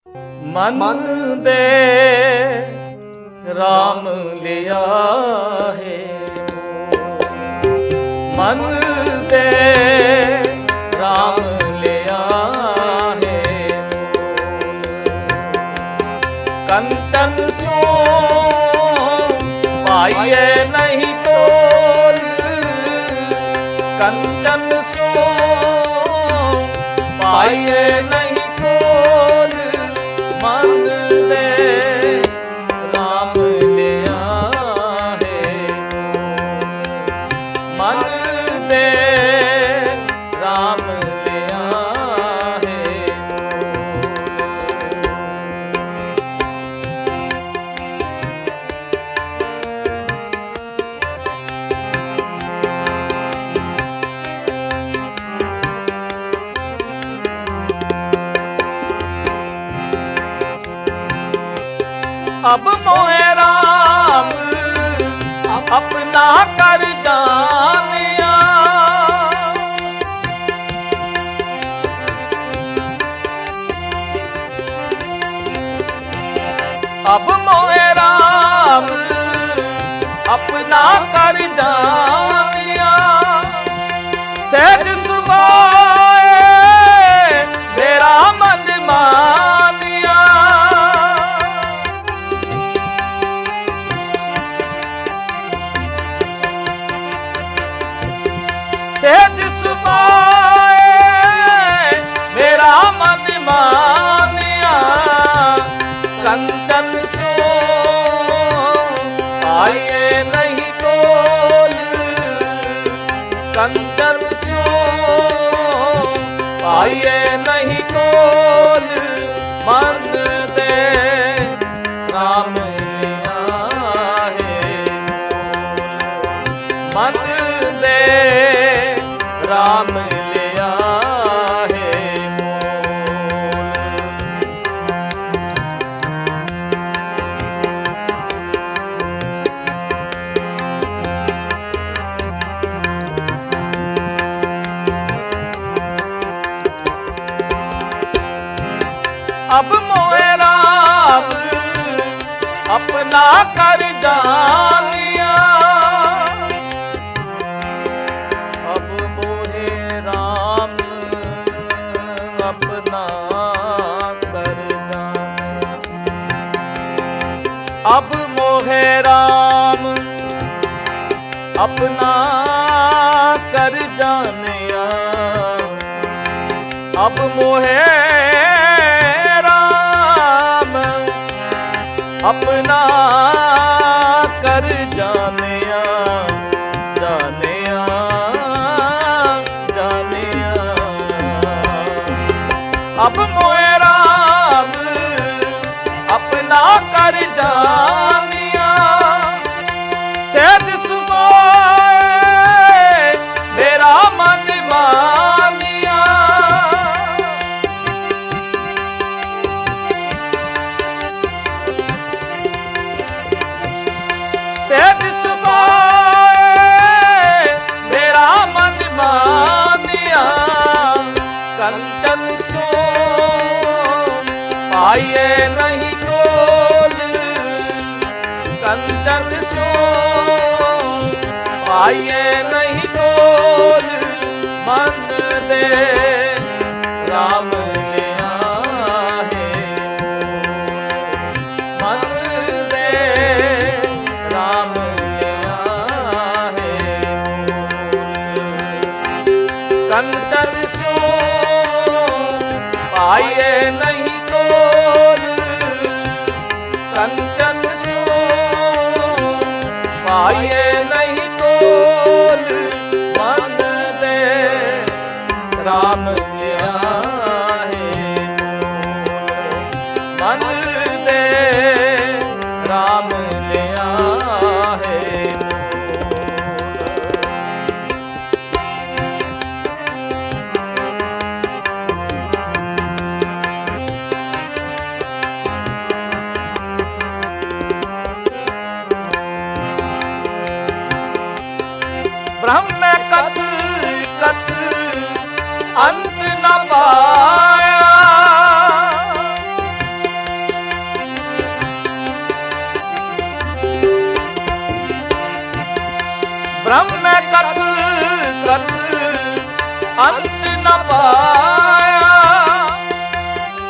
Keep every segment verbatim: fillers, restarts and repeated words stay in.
मन दे राम लिया है, मन दे राम लिया है। कंचन सो पाइए नहीं तोल, कंचन सो पाइए नहीं तोल। मन दे राम लिया है, मन दे राम लिया है। अब मोहे राम अपना कर जानिया, अब मोहे राम अपना कर जानिया। सहज सुभाए मेरा मन मानिया, सहज सुभाए मेरा मन मानिया। कंचन सो आइए नहीं तोल, कंचन सो आइए नहीं तोल। मन दे राम लिया है, मन दे राम लिया है मोल। अब मोहे राम अपना कर जानिया, अब मोहे राम अपना कर जानिया। अब मोहे राम अपना कर जानिया, अब मोहे राम अपना कर जानिया। जानिया जानिया अब मोहे राम अपना कर जानिया। सहज सुभाए मेरा मन मानिया, सहज सुभाए मेरा मन मानिया। कंचन सो पाइए नहीं तोल, कंचन सो पाइए नहीं तोल। मन दे राम लिया है, मन दे राम लिया है मोल। कंचन सो पाइए नहीं तोल, कंचन सो पाइए नहीं तोल। मन दे राम लिया है मोल, मन दे राम लिया है ब्रह्म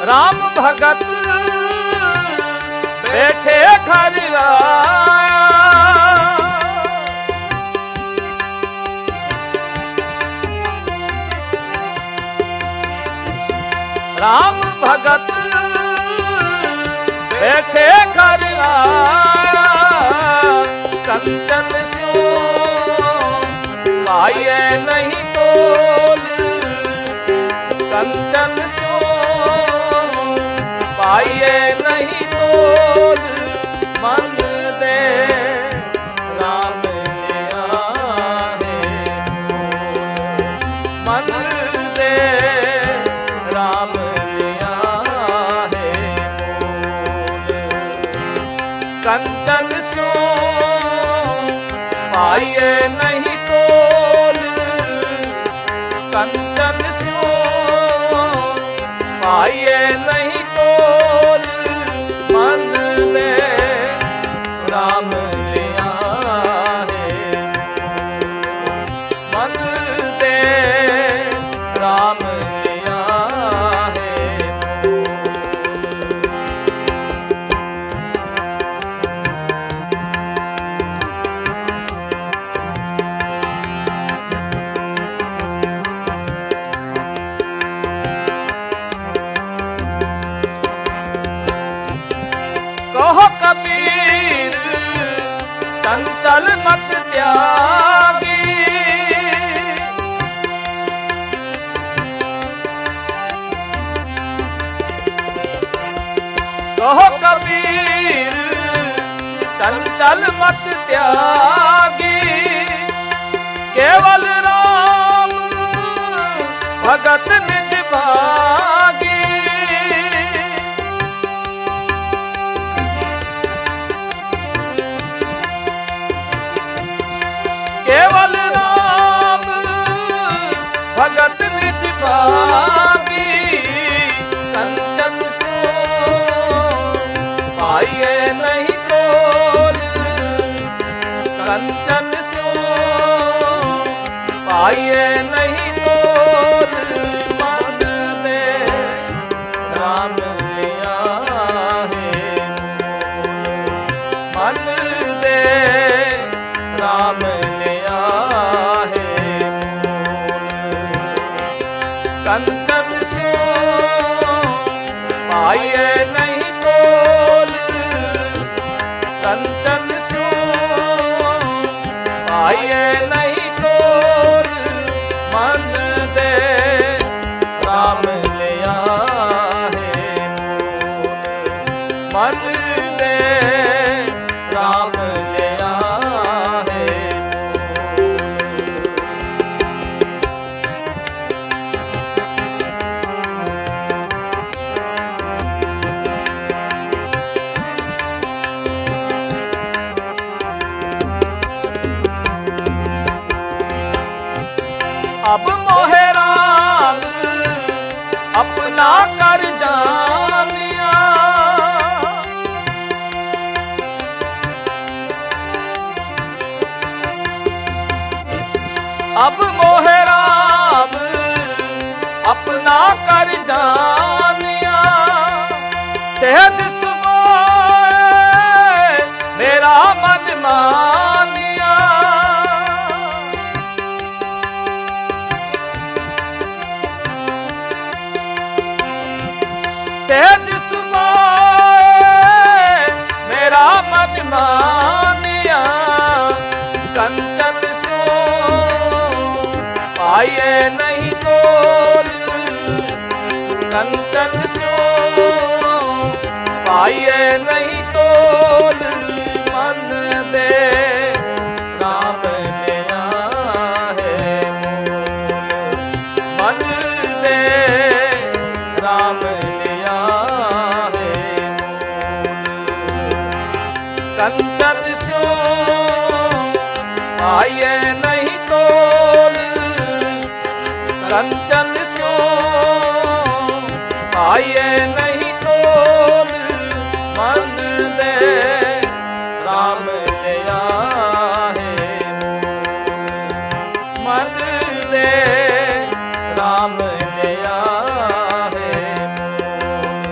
राम भगत बैठे घर आया, राम भगत बैठे घर आया, कंचन स्यो पाए नहीं तोल, कंचन स्यो पाए नहीं तोल, मन दे राम लिया है मन दे राम लिया है मोल, कंचन स्यो पाए नहीं तोल, कंचन स्यो पाए नहीं तोल, मन दे राम लिया है मन दे राम लिया है। कहो कबीर चंचल मत त्यागी, कहो कबीर चंचल मत त्यागी, केवल राम भगत निज भागी, केवल राम भगत निज भागी, कंचन स्यो पाए नहीं तोल, कंचन स्यो पाए नहीं तोल, मन दे राम लिया है मन दे राम लिया है मोल, कंचन स्यो पाए नहीं तोल, कंचन स्यो पाए नहीं तोल, मन दे राम लिया है मोल, मन दे राम लिया है अब मोहे राम अपना कर जानिया, अब मोहे राम अपना कर जानिया, सहज सुभाए मेरा मन मानिया, सहज सुभाए मेरा मन मानिया, कंचन स्यो पाए नहीं तोल, कंचन स्यो पाए नहीं तोल, मन दे राम लिया है मोल, मन दे राम लिया है मोल, कंचन स्यो पाए नहीं तोल, कंचन स्यो पाए नहीं तोल, मन दे राम लिया है मोल, मन दे राम लिया है मोल,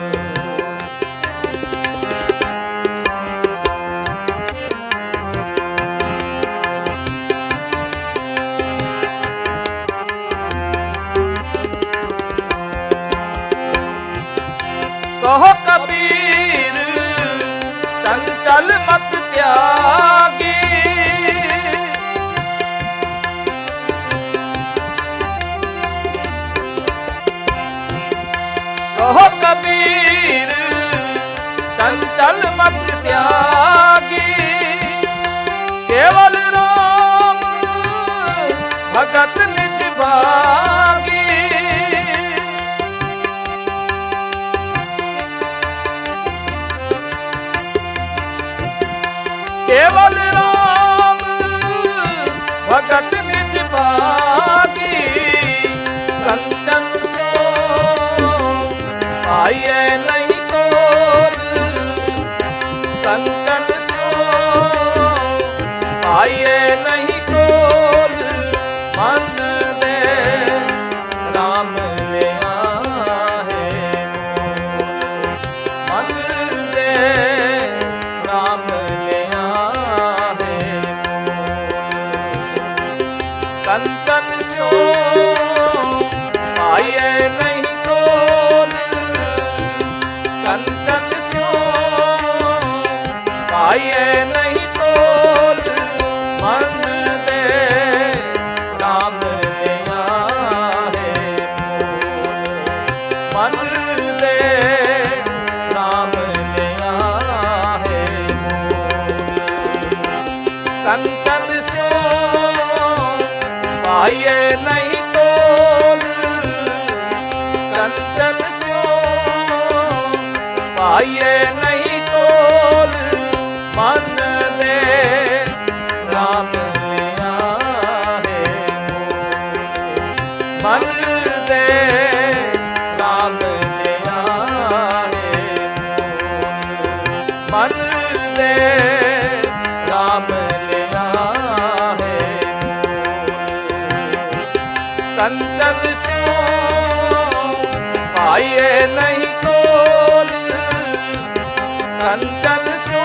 ਕਹੋ ਕਬੀਰ ਚੰਚਲ ਮਤ ਤਿਆਗੀ। ਕਹੋ ਕਬੀਰ ਚੰਚਲ ਮਤ ਤਿਆਗੀ। ਕੇਵਲ ਰਾਮ ਭਗਤ ਨਿਜ ਭਾਗੀ। ਕੇਵਲ ਰਾਮ ਭਗਤ ਨਿਜ ਭਾਗੀ। ਕੰਚਨ ਸੋ ਆਈਏ ਨਹੀਂ ਕੋਲ। ਕੰਚਨ ਸੋ ਆਈਏ ਨਹੀਂ ਕੋਲ। ਮਨ ਦੇ ਰਾਮ ਲਿਆ ਹੈ ਮਨ ਦੇ ਰਾਮ ਲਿਆ ਹੈ। ਕੰਚਨ ਸੋ ਆਈਏ ਨਹੀਂ ਕੋਲ। ਕੰਚਨ ਸੋ ਆਈਏ ਨਹੀਂ ਕੋਲ। ਮਨ ਦੇ ਰਾਮ ਲਿਆ ਹੈ ਮਨ ਦੇ ਰਾਮ ਲਿਆ ਹੈ। ਕੰਚਨ ਸੋ ਆਈਏ ਨਹੀਂ ਕੋਲ। ਕੰਚਨ ਸੋ ਆਈਏ ਨਹੀਂ ਕੋਲ। ਮਨ ਦੇ ਰਾਮ ਲਿਆ ਹੈ ਮਨ ਦੇ ਰਾਮ ਲਿਆ ਹੈ ਮਨ ਦੇ ਰਾਮ ਲਿਆ ਹੈ। ਕੰਚਨ ਸੋ ਆਈਏ ਨਹੀਂ ਕੋਲ। ਕੰਚਨ ਸੋ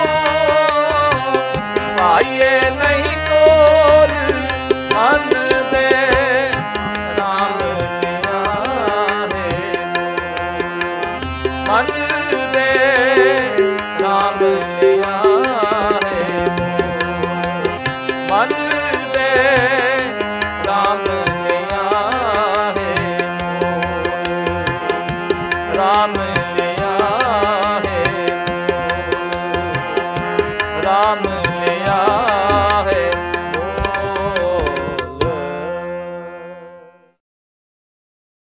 ਆਈਏ ਨਹੀਂ ਕੋਲ। ਮਨ ਦੇ ਰਾਮ ਲਿਆ ਹੈ ਮਨ ਦੇ ਰਾਮ ਲਿਆ ਹੈ ਮਨ ਦੇ ਰਾਮ ਲਿਆ ਹੈ ਰਾਮ